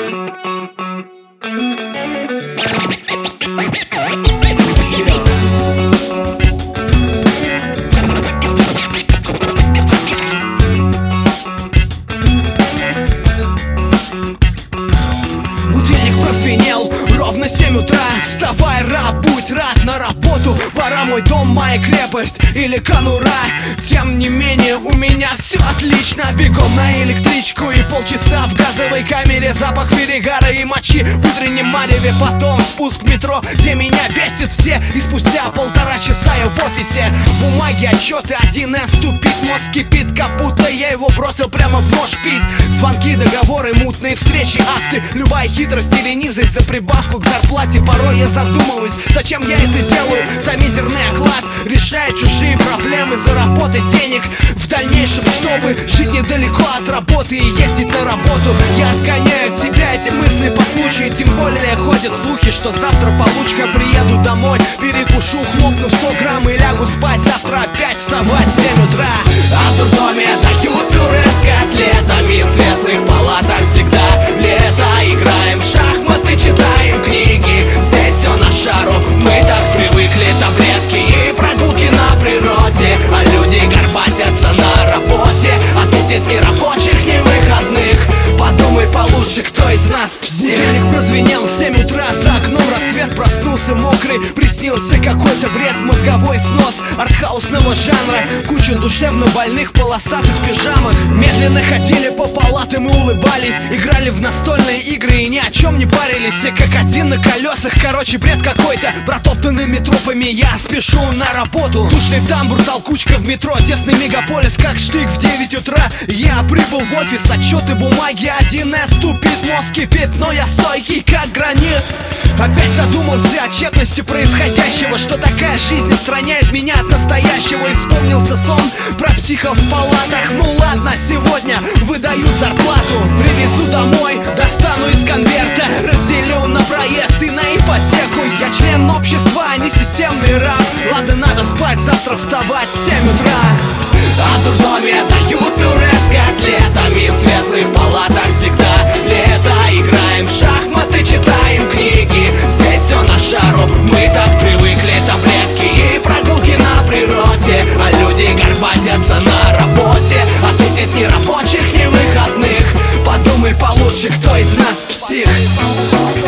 Будильник прозвенел ровно 7 утра. Вставай, раб, будь рад на работу. Пора, мой дом, моя крепость или конура. Тем не менее, у меня все отлично. Бегом на электричку и полчаса в газовой камере. Запах перегара и мочи в утреннем мареве. Потом спуск в метро, где меня бесит все. И спустя 1,5 часа я в офисе. Бумаги, отчеты, 1С тупит. Мозг кипит, как будто я его бросил прямо в мошпит. Звонки, договоры, мутные встречи, акты. Любая хитрость или низость за прибавку к зарплате. Порой я задумываюсь, зачем я это делаю. За мизерный оклад, решая чужие проблемы, заработать денег в дальнейшем, чтобы жить недалеко от работы и ездить на работу. Я отгоняю от себя эти мысли по случаю. Тем более ходят слухи, что завтра получка. Приеду домой, перекушу, хлопну 100 грамм и лягу спать. Завтра опять вставать в 7 утра. А в дурдоме дают пюре с котлетами. В светлых палатах всегда лето. Играем в шахматы, читаем книги. Здесь все на шару, мы так привыкли. Таблетки и прогулки на природе. А люди горбатятся на работе. А тут нет ни рабочих, ни выходных. Подумай получше, кто из нас псих. Будильник прозвенел в 7 утра. За окном рассвет, проснулся мокрый. Приснился какой-то бред, мозговой снос артхаусного жанра. Куча душевно больных, полосатых пижамах. Медленно ходили по палатам и улыбались. Играли в настольные игры и ни о чем не парились. Все как один на колесах, короче бред какой-то. Протоптанными тропами я спешу на работу. Душный тамбур, толкучка в метро. Тесный мегаполис, как штык в 9 утра. Я прибыл в офис, отчеты, бумаги, 1С тупит, мозг кипит. Но я стойкий, как гранит. Опять задумался о тщетности происходящего. Что такая жизнь отстраняет меня от настоящего. И вспомнился сон про психов в палатах. Ну ладно, сегодня выдаю зарплату. Привезу домой, достану из конверта. Разделю на проезд и на ипотеку. Я член общества, а не системный раб. Ладно, надо спать, завтра вставать в 7 утра. А в дурдоме дают пюре с котлетами. В светлых палатах всегда лето. Играем в шахматы, читаем книги. Здесь все на шару, мы так привыкли. Таблетки и прогулки на природе. А люди горбатятся на работе. А тут нет ни рабочих, ни выходных. Подумай получше, кто из нас псих.